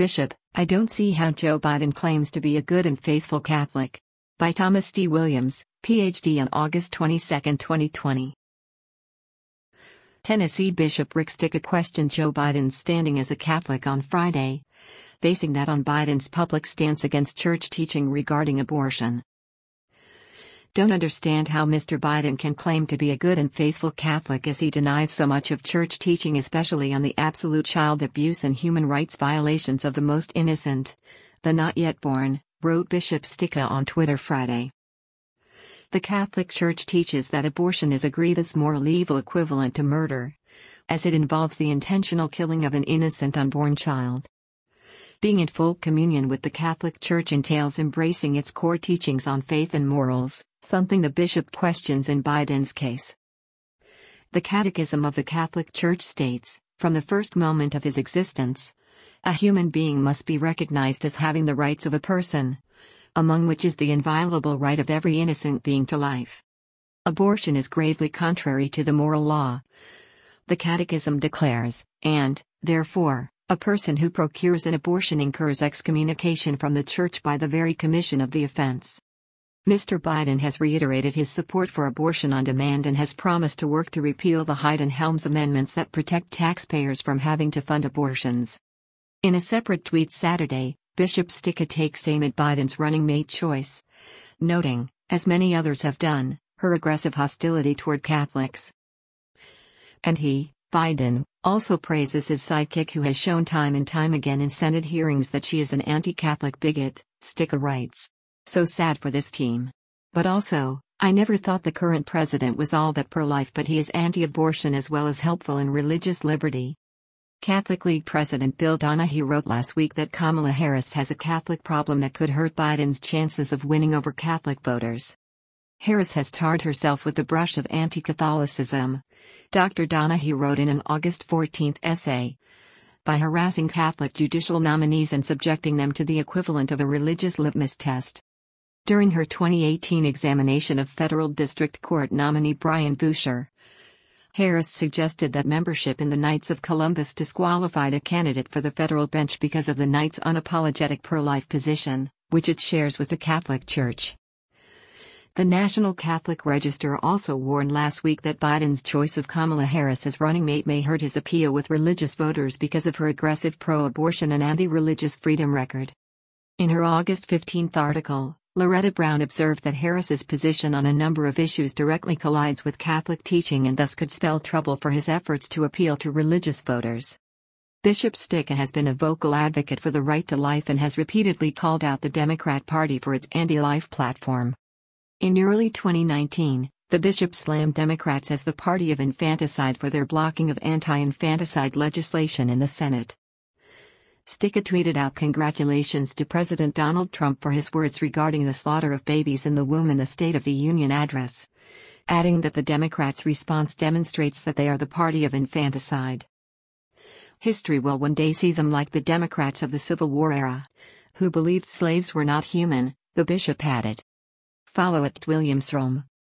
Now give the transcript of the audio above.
Bishop, I don't see how Joe Biden claims to be a good and faithful Catholic. By Thomas D. Williams, Ph.D. on August 22, 2020. Tennessee Bishop Rick Sticka questioned Joe Biden's standing as a Catholic on Friday, basing that on Biden's public stance against church teaching regarding abortion. Don't understand how Mr. Biden can claim to be a good and faithful Catholic as he denies so much of church teaching, especially on the absolute child abuse and human rights violations of the most innocent, the not yet born, wrote Bishop Sticka on Twitter Friday. The Catholic Church teaches that abortion is a grievous moral evil equivalent to murder, as it involves the intentional killing of an innocent unborn child. Being in full communion with the Catholic Church entails embracing its core teachings on faith and morals, something the bishop questions in Biden's case. The Catechism of the Catholic Church states, from the first moment of his existence, a human being must be recognized as having the rights of a person, among which is the inviolable right of every innocent being to life. Abortion is gravely contrary to the moral law, the Catechism declares, and, therefore, a person who procures an abortion incurs excommunication from the Church by the very commission of the offense. Mr. Biden has reiterated his support for abortion on demand and has promised to work to repeal the Hyde and Helms amendments that protect taxpayers from having to fund abortions. In a separate tweet Saturday, Bishop Sticka takes aim at Biden's running mate choice, noting, as many others have done, her aggressive hostility toward Catholics. And he, Biden, also praises his sidekick, who has shown time and time again in Senate hearings that she is an anti-Catholic bigot. Sticka writes, "So sad for this team. But also, I never thought the current president was all that pro-life, but he is anti-abortion as well as helpful in religious liberty." Catholic League President Bill Donahue wrote last week that Kamala Harris has a Catholic problem that could hurt Biden's chances of winning over Catholic voters. Harris has tarred herself with the brush of anti-Catholicism, Dr. Donahue wrote in an August 14 essay, by harassing Catholic judicial nominees and subjecting them to the equivalent of a religious litmus test. During her 2018 examination of federal district court nominee Brian Boucher, Harris suggested that membership in the Knights of Columbus disqualified a candidate for the federal bench because of the Knights' unapologetic pro-life position, which it shares with the Catholic Church. The National Catholic Register also warned last week that Biden's choice of Kamala Harris as running mate may hurt his appeal with religious voters because of her aggressive pro-abortion and anti-religious freedom record. In her August 15 article, Loretta Brown observed that Harris's position on a number of issues directly collides with Catholic teaching and thus could spell trouble for his efforts to appeal to religious voters. Bishop Sticka has been a vocal advocate for the right to life and has repeatedly called out the Democrat Party for its anti-life platform. In early 2019, the bishop slammed Democrats as the party of infanticide for their blocking of anti-infanticide legislation in the Senate. Sticka tweeted out congratulations to President Donald Trump for his words regarding the slaughter of babies in the womb in the State of the Union address, adding that the Democrats' response demonstrates that they are the party of infanticide. History will one day see them like the Democrats of the Civil War era, who believed slaves were not human, the bishop added. Follow @WilliamsRome.